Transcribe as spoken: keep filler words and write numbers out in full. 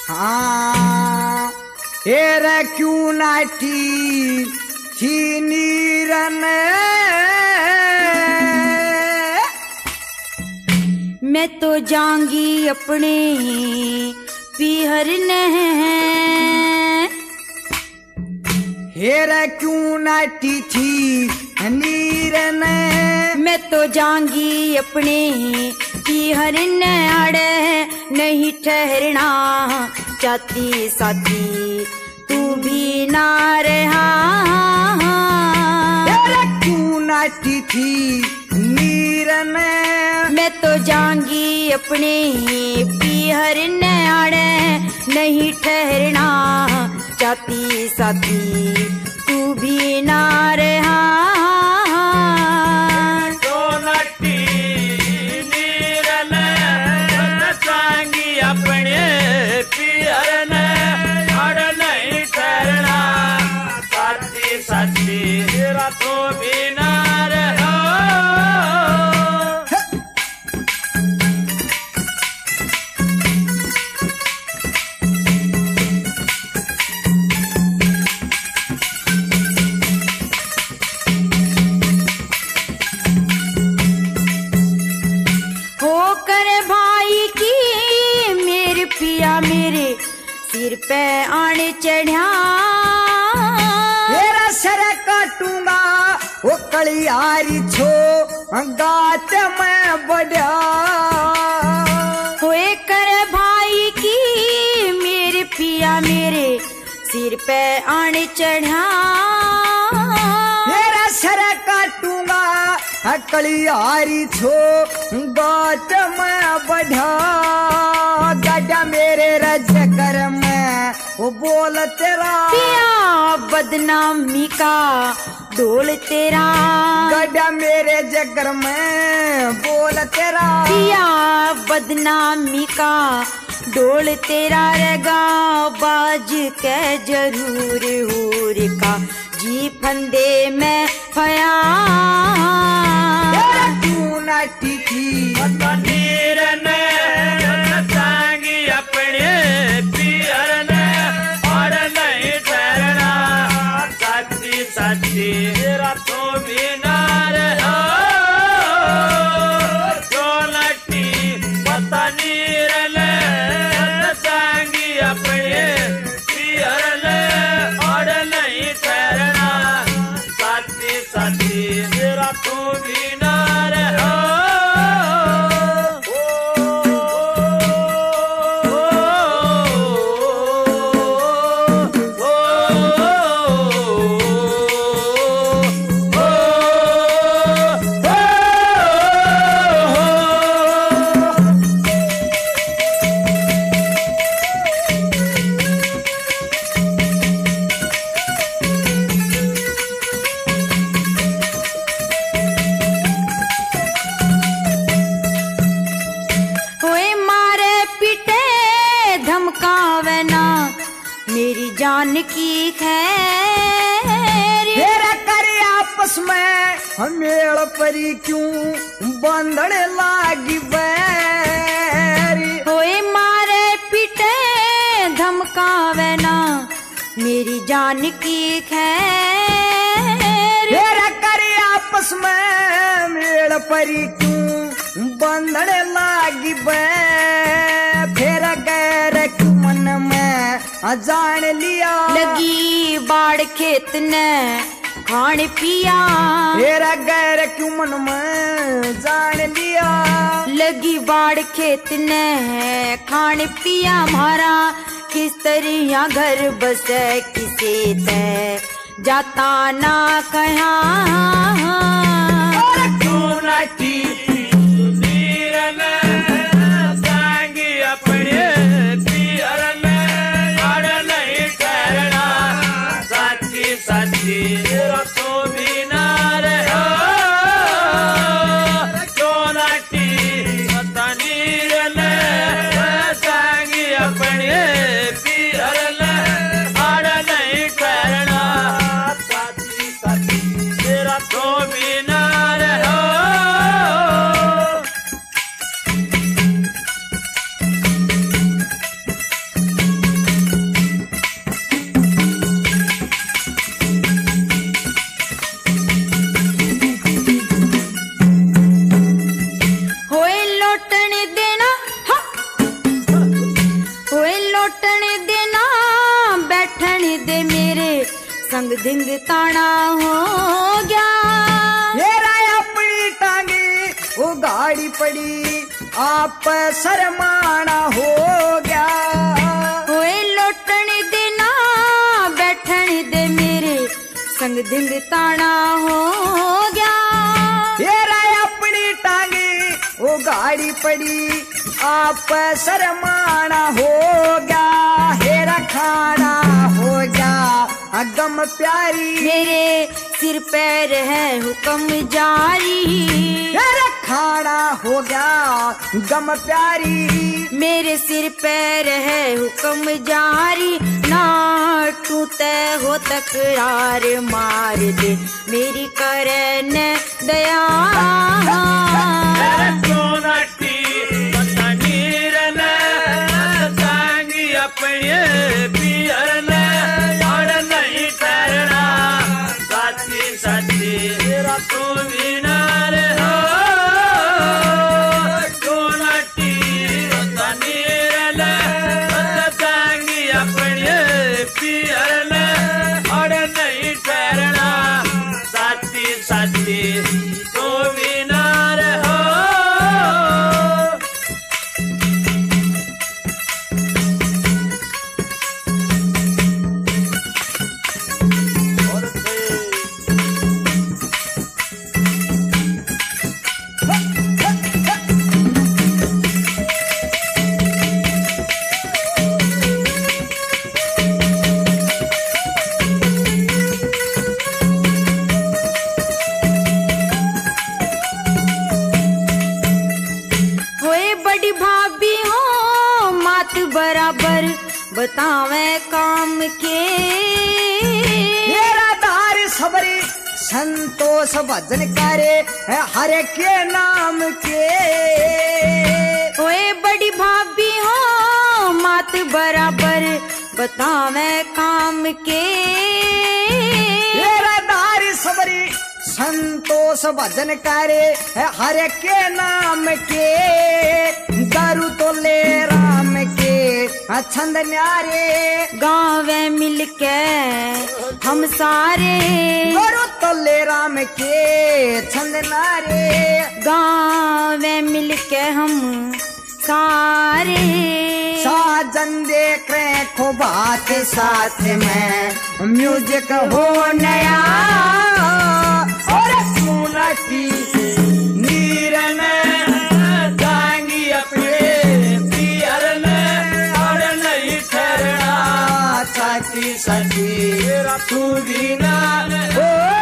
हाँ हेरे क्यों नाटी थी नीरन मैं तो जाऊंगी अपने पीहर ने हेरे क्यों नाटी थी नीरन मैं तो जाऊंगी अपने पीहर ने आड़े नहीं ठहरना चाहती साथी तू भी ना रहा हेरे क्यों नाटी थी नीरन मैं तो जाऊंगी अपने पीहर ने आड़े नहीं ठहरना चाहती साथी तू भी ना रहा सिर पे आने चढ़ा तेरा सर काटूंगा वो कलियारी छो गात में बढ़ा होए कर भाई की मेरे पिया मेरे सिर पे आने चढ़ा तेरा सर काटूंगा कलियारी छो गात में बढ़ा गड्ढा मेरे रज कर में वो बोल तेरा पिया बदनामी का ढोल तेरा गड्ढा मेरे जगर में बोल तेरा पिया बदनामी का ढोल तेरा रेगा बाज के जरूर हूर का जी फंदे में फया तू नाटी थी तेरा तो बिनार हो जो लटी पता नीरले जाएंगी अपने पियरले और नहीं ठहरना साथी साथी तेरा तो बिनार हो मेरी जान की खैर तेरा करे आपस में हमेल परी क्यों बंधन लागी बैरी होए मारे पिटे धमकावे ना मेरी जान की खैर तेरा करे आपस में मेल परी क्यों बंधन लागी बैरी फिर गैर मन में जान लिया लगी बाढ़ खेत ने खान पिया तेरा गैर क्यों मन में जान लिया लगी बाढ़ खेत ने खान पिया हमारा किस तरह घर बसे किसे ते जाता ना कहा क्यों नाटी तेरा तो बिनार हो जो नाटी पता नीरले जाएंगी अपने पियरले और नहीं ठहरना साथी साथी तेरा तो बिनार लोटन देना बैठन दे मेरे संग धिंग ताना हो गया। मेरा अपनी टांगे वो गाड़ी पड़ी आप शर्माना हो गया। ओए लोटन देना बैठन दे मेरे संग धिंग ताना हो गया। मेरा अपनी टांगे वो गाड़ी पड़ी आप शर्माना हो गया। हेरा खाना हो गया गम प्यारी मेरे सिर पैर है हुक्म जारी। मेरा खाना हो गया गम प्यारी मेरे सिर पैर है हुक्म जारी। ना टूटे हो तकरार मार दे मेरी करन दया। बराबर बतावे काम के मेरा दार सबरी संतोष भजन करे हरे के नाम के। ओए बड़ी भाभी हो मात बराबर बतावे काम के। मेरा दार सबरी संतोष भजन करे हरे के नाम के। दारू तो ले राम के छंद न्यारे गाँव मिलके हम सारे। दारू तो ले राम के छंद नारे गाँव मिलके हम सारे। साजन देख रहे खो बात साथ में म्यूजिक हो नया और सोना की नीरन जाएंगी अपने पियर में और नहीं ठहरना साथी साथी तू भी ना हो।